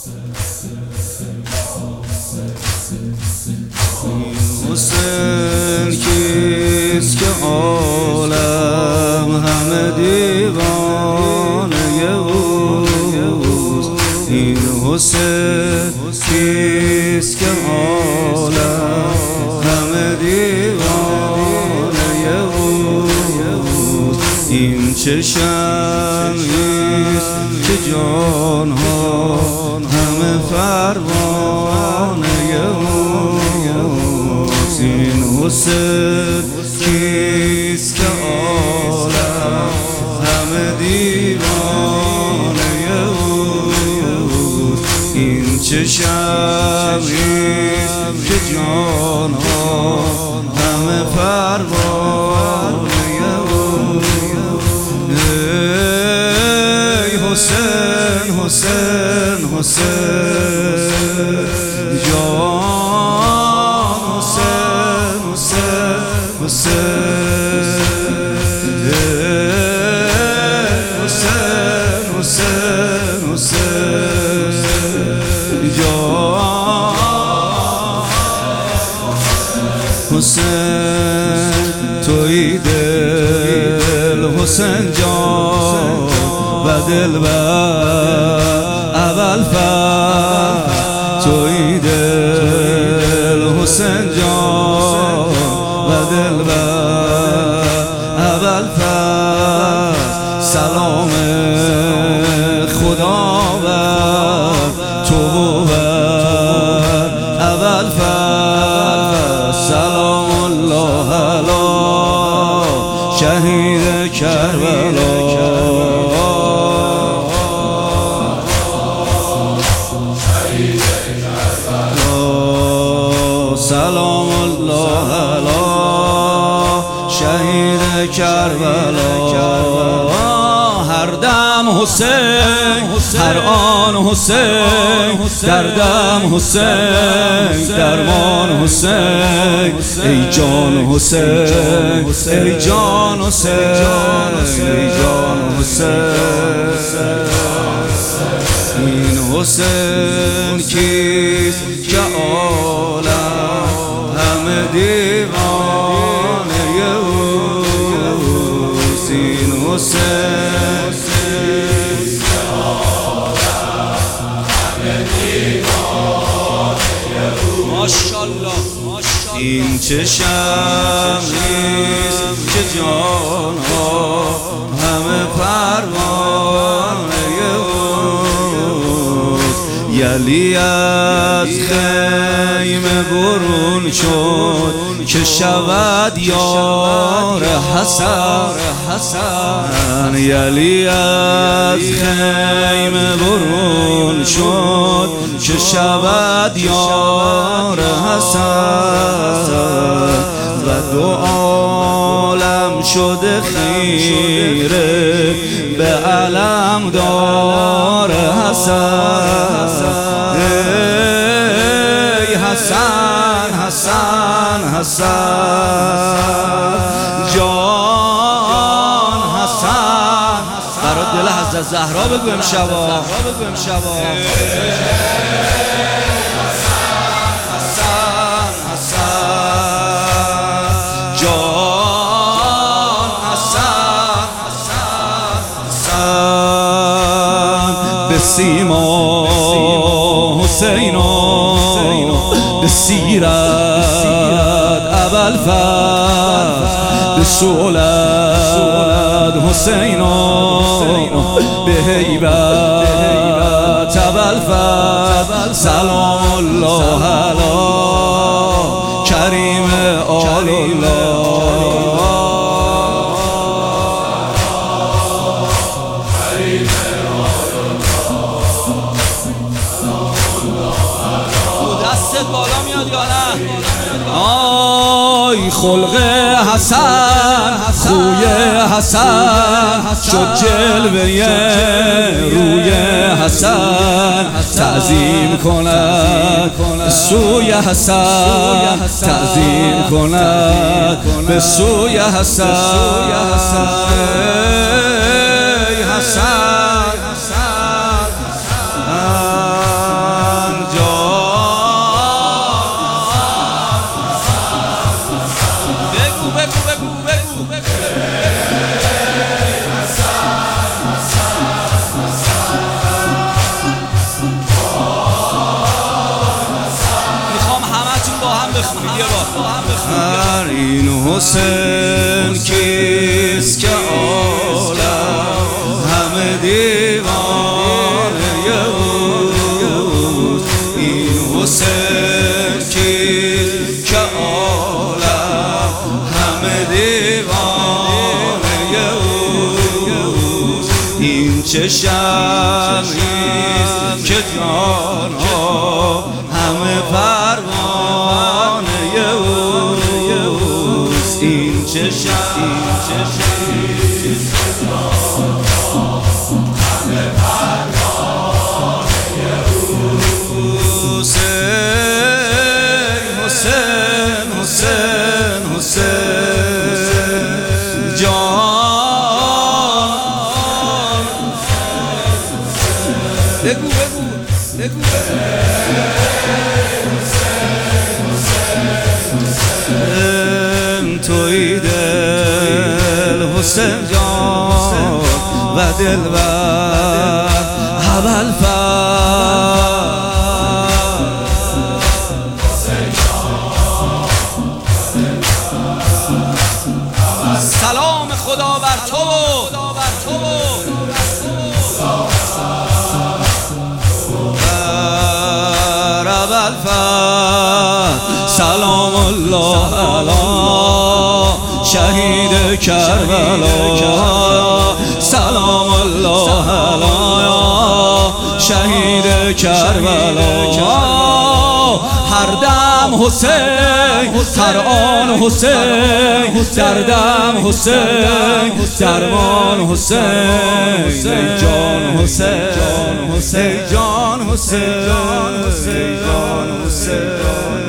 حسین کیست که عالم همه دیوانه اوست؟ این حسین کیست که عالم همه دیوانه اوست؟ این چه شمعیست که جانها همه پروانه اوست؟ این حسین کیست که عالم همه دیوانه اوست؟ این چه شمعیست که جانها همه پروانه اوست؟ ای حسین حسین حسین جان حسین حسین حسین حسین حسین حسین جان حسین توی دل حسین جان و دلبر اول فرد توی دل حسین جان و دلبر اول فرد سلام خدا بر تو بر اول فرد سلام الله علی شهید کربلا سلام الله علی شهید کربلا هر دم حسین هر آن حسین در دم حسین درمان حسین ای جان حسین ای جان حسین ای جان حسین این حسین کیست که عالم همه دیوانه اوست؟ این حسین کیست که عالم همه دیوانه اوست؟ ماشاءالله این چه شمعیست که جانها همه پروانه یلی از خیمه برون شد که شود یار حسن یلی از خیمه برون شد که شود یار حسن و دو عالم شده خیره به علم دار حسن ای حسن حسن حسن جان حسن برای دل حضرت زهرا بگو امشبا حسن حسن جان حسن به سیما حسینا به سیرت اول فرد به صولت حسینا به هیبت اول فرد سلام الله علی کریم آل الله بالا میاد یا نه؟ آی خلق حسن خوی حسن شد جلوه روی حسن تعظیم کند سوی حسن تعظیم کند به سوی حسن ای حسن حسین کیست که عالم همه دیوانه اوست؟ این حسین کیست که عالم همه دیوانه اوست؟ این چه شمعیست که جانها همه پروانه اوست؟ این چه شمعیست که جانها همه پروانه اوست؟ حسین حسین حسین جان بگو توی دل حسین جان و دلبر ابوالفضل سلام خدا بر تو سلام الله علی شهید کربلا سلام الله علی شهید کربلا هر دم حسین هر آن حسین در دم حسین درمان حسین ای جان حسین ای جان حسین ای جان حسین